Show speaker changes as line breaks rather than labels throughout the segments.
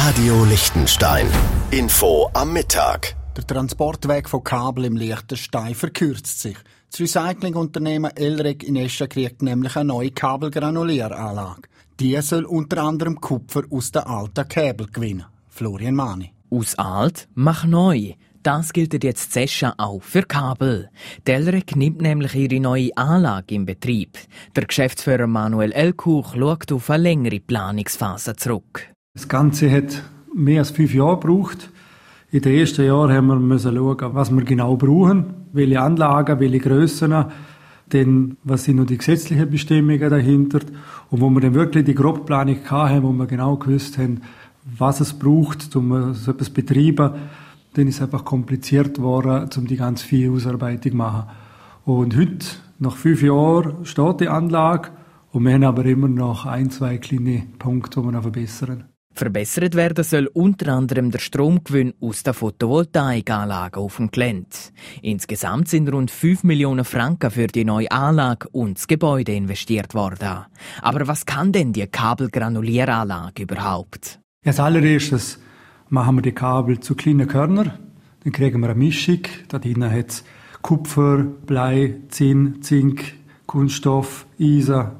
Radio Liechtenstein. Info am Mittag.
Der Transportweg von Kabel im Liechtenstein verkürzt sich. Das Recyclingunternehmen Elreg in Escha kriegt nämlich eine neue Kabelgranulieranlage. Die soll unter anderem Kupfer aus den alten Kabel gewinnen. Florian Mani.
Aus alt, mach neu. Das gilt jetzt Escha auch für Kabel. Elreg nimmt nämlich ihre neue Anlage in Betrieb. Der Geschäftsführer Manuel Elkuch schaut auf eine längere Planungsphase zurück.
Das Ganze hat mehr als 5 Jahre gebraucht. In den ersten Jahren müssen wir schauen, was wir genau brauchen, welche Anlagen, welche Grössen, dann was sind noch die gesetzlichen Bestimmungen dahinter. Und wo wir dann wirklich die Grobplanung hatten, wo wir genau gewusst haben, was es braucht, um so etwas zu betreiben, dann ist es einfach kompliziert geworden, um die ganz viel Ausarbeitung zu machen. Und heute, nach 5 Jahren, steht die Anlage und wir haben aber immer noch 1-2 kleine Punkte, die wir noch verbessern.
Verbessert werden soll unter anderem der Stromgewinn aus der Photovoltaikanlage auf dem Gelände. Insgesamt sind rund 5 Millionen Franken für die neue Anlage und das Gebäude investiert worden. Aber was kann denn die Kabelgranulieranlage überhaupt?
Als allererstes machen wir die Kabel zu kleinen Körnern. Dann kriegen wir eine Mischung. Da drinnen hat es Kupfer, Blei, Zinn, Zink, Kunststoff, Eisen.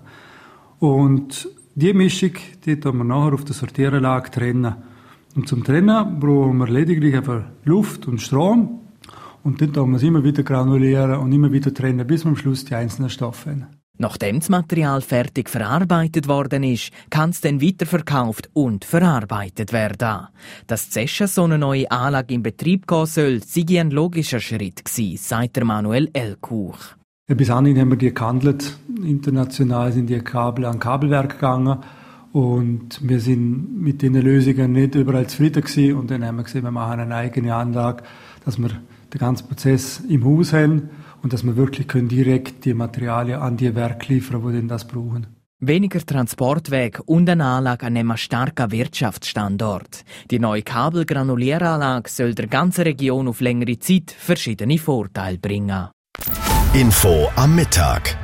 Und die Mischung, die tun wir nachher auf der Sortieranlage trennen. Und zum Trennen brauchen wir lediglich einfach Luft und Strom. Und dann tun wir es immer wieder granulieren und immer wieder trennen, bis wir am Schluss die einzelnen Stoffe haben.
Nachdem das Material fertig verarbeitet worden ist, kann es dann weiterverkauft und verarbeitet werden. Dass Escha so eine neue Anlage in Betrieb gehen soll, sei ein logischer Schritt gewesen, sagt der Manuel Elkuch.
Bis anhin haben wir die gehandelt. International sind die Kabel an Kabelwerk gegangen. Und wir sind mit den Lösungen nicht überall zufrieden gewesen. Und dann haben wir gesehen, wir machen eine eigene Anlage, dass wir den ganzen Prozess im Haus haben und dass wir wirklich direkt die Materialien an die Werke liefern, die denn das brauchen.
Weniger Transportweg und eine Anlage an einem starken Wirtschaftsstandort. Die neue Kabelgranulieranlage soll der ganzen Region auf längere Zeit verschiedene Vorteile bringen.
Info am Mittag.